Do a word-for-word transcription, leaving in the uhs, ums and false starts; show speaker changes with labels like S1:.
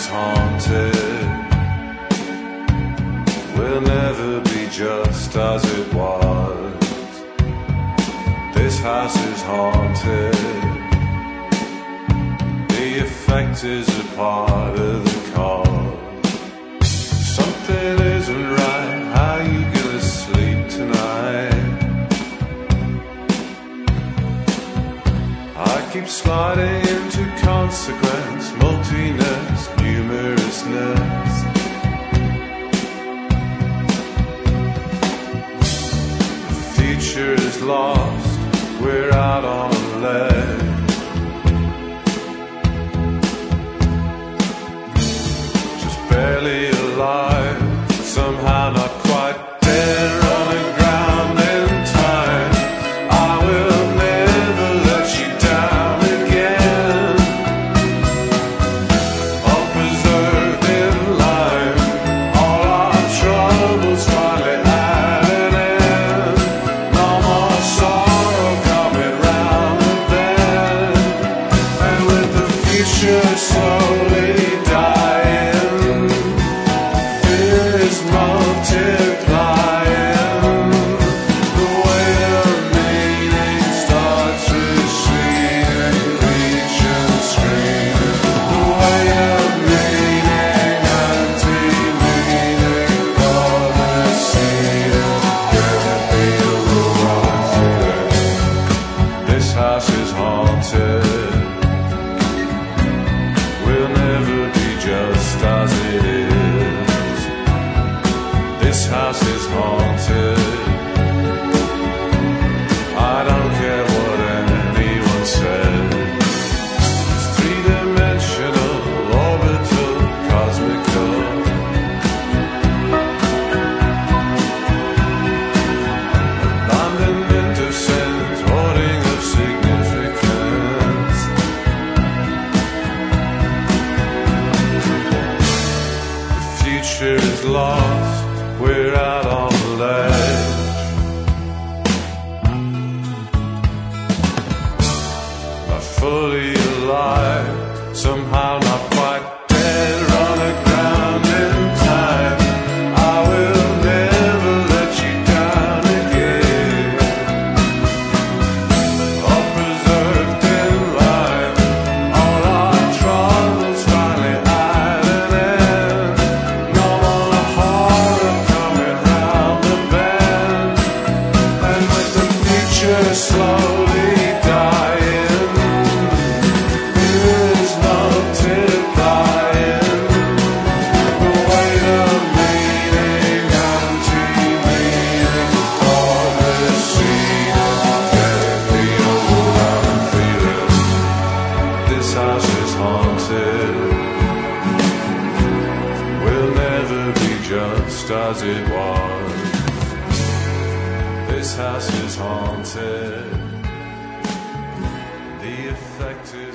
S1: is haunted. Will never be just as it was. This house is haunted. The effect is a part of the cause. Something isn't right. How you gonna sleep tonight? I keep sliding into consequence, multiness, numerousness. The future is lost, we're out on a ledge. Just barely alive, somehow not quite dead, running ground in time. I will never let you down again. All preserved in life, all our troubles finally at an end. No more sorrow coming round the bend. And with the future slowly dying, fear is multiplying. The weight of meaning starts receding, reaching, screaming. The weight of meaning, anti-meaning, all receding. Can it be a wrong feeling? This house is haunted. Will never be just as it is. This house is haunted. I don't care what anyone says. It's three-dimensional, orbital, cosmical. Abandonment of sense, hoarding of significance. The future is lost, we're out on the ledge. Not fully alive, somehow not quite dead, run aground in time. I will never let you down again. All preserved in life, all our troubles finally at an end. No more horror coming round the bend. And with the future slowly dying, fear is multiplying. The weight of meaning, anti-meaning, all receding. Can it be a wrong feeling? This house is haunted. Will never be just as it was. This house is haunted. The effect is